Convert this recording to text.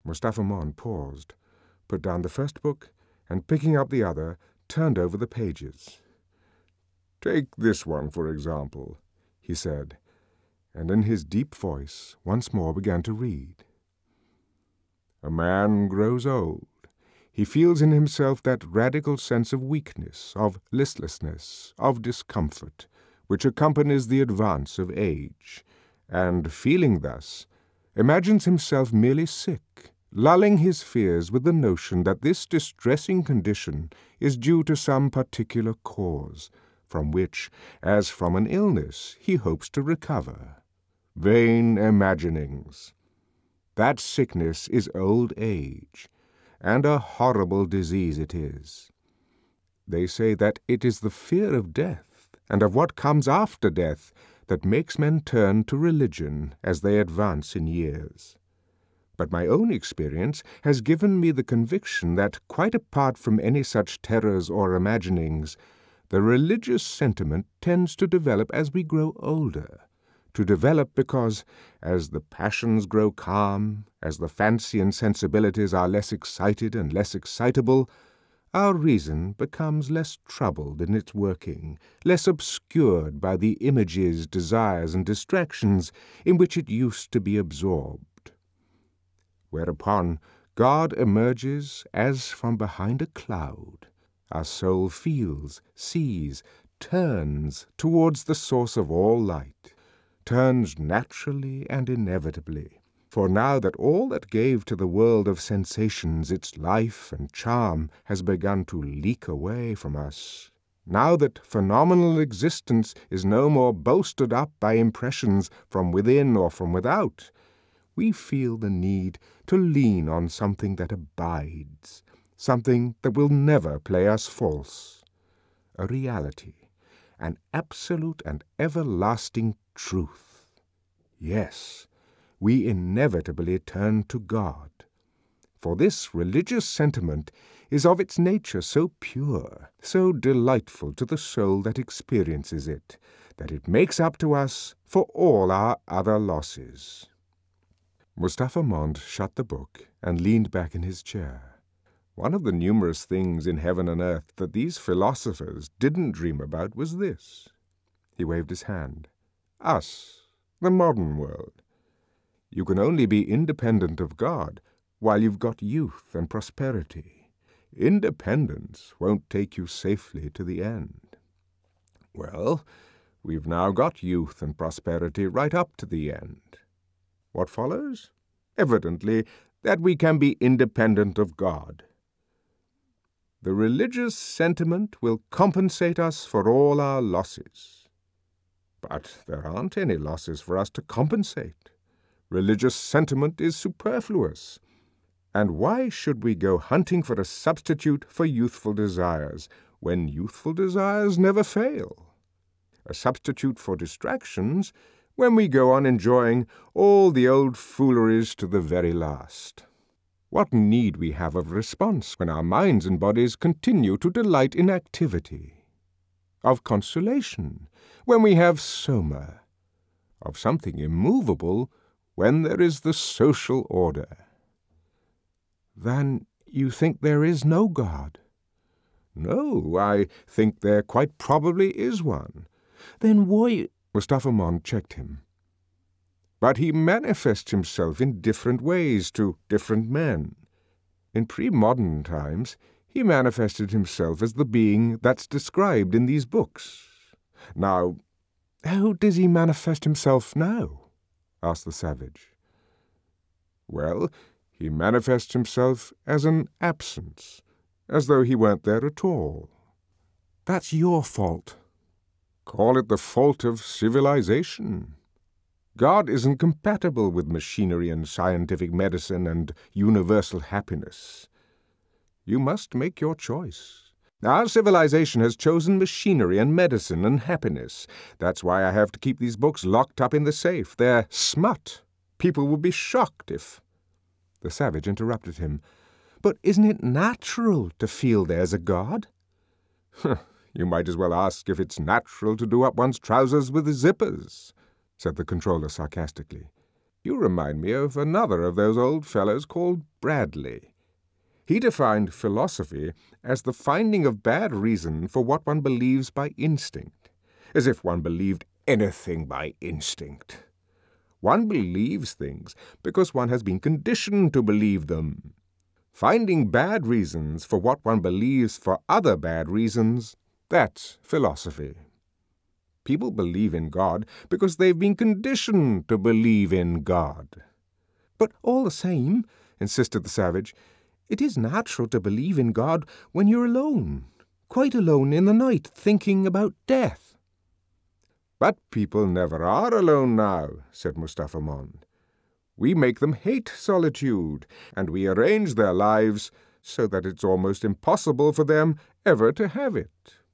Mustapha Mond paused, put down the first book, and picking up the other, turned over the pages. "Take this one, for example," he said, and in his deep voice once more began to read. "A man grows old. He feels in himself that radical sense of weakness, of listlessness, of discomfort, which accompanies the advance of age, and, feeling thus, imagines himself merely sick, lulling his fears with the notion that this distressing condition is due to some particular cause, from which, as from an illness, he hopes to recover. Vain imaginings! That sickness is old age, and a horrible disease it is. They say that it is the fear of death, and of what comes after death, that makes men turn to religion as they advance in years. But my own experience has given me the conviction that, quite apart from any such terrors or imaginings, the religious sentiment tends to develop as we grow older, to develop because, as the passions grow calm, as the fancy and sensibilities are less excited and less excitable, our reason becomes less troubled in its working, less obscured by the images, desires, and distractions in which it used to be absorbed. Whereupon God emerges as from behind a cloud. Our soul feels, sees, turns towards the source of all light, turns naturally and inevitably. For now that all that gave to the world of sensations its life and charm has begun to leak away from us, now that phenomenal existence is no more bolstered up by impressions from within or from without, we feel the need to lean on something that abides, something that will never play us false, a reality, an absolute and everlasting truth. Yes, we inevitably turn to God, for this religious sentiment is of its nature so pure, so delightful to the soul that experiences it, that it makes up to us for all our other losses." Mustapha Mond shut the book and leaned back in his chair. One of the numerous things in heaven and earth that these philosophers didn't dream about was this. He waved his hand. Us, the modern world. You can only be independent of God while you've got youth and prosperity. Independence won't take you safely to the end. Well, we've now got youth and prosperity right up to the end. What follows? Evidently, that we can be independent of God. The religious sentiment will compensate us for all our losses. But there aren't any losses for us to compensate. Religious sentiment is superfluous. And why should we go hunting for a substitute for youthful desires, when youthful desires never fail? A substitute for distractions, when we go on enjoying all the old fooleries to the very last. What need we have of response when our minds and bodies continue to delight in activity? Of consolation, when we have soma? Of something immovable, when there is the social order? Then you think there is no God? No, I think there quite probably is one. Then why— Mustapha Mond checked him. But he manifests himself in different ways to different men. In pre-modern times, he manifested himself as the being that's described in these books. Now, how does he manifest himself now? Asked the savage. Well, he manifests himself as an absence, as though he weren't there at all. That's your fault. Call it the fault of civilization. God isn't compatible with machinery and scientific medicine and universal happiness. You must make your choice. Our civilization has chosen machinery and medicine and happiness. That's why I have to keep these books locked up in the safe. They're smut. People would be shocked if— The savage interrupted him. But isn't it natural to feel there's a God? You might as well ask if it's natural to do up one's trousers with zippers, said the controller sarcastically. You remind me of another of those old fellows called Bradley. He defined philosophy as the finding of bad reason for what one believes by instinct, as if one believed anything by instinct. One believes things because one has been conditioned to believe them. Finding bad reasons for what one believes for other bad reasons, that's philosophy. People believe in God because they've been conditioned to believe in God. But all the same, insisted the savage, it is natural to believe in God when you're alone, quite alone in the night, thinking about death. But people never are alone now, said Mustapha Mond. We make them hate solitude, and we arrange their lives so that it's almost impossible for them ever to have it.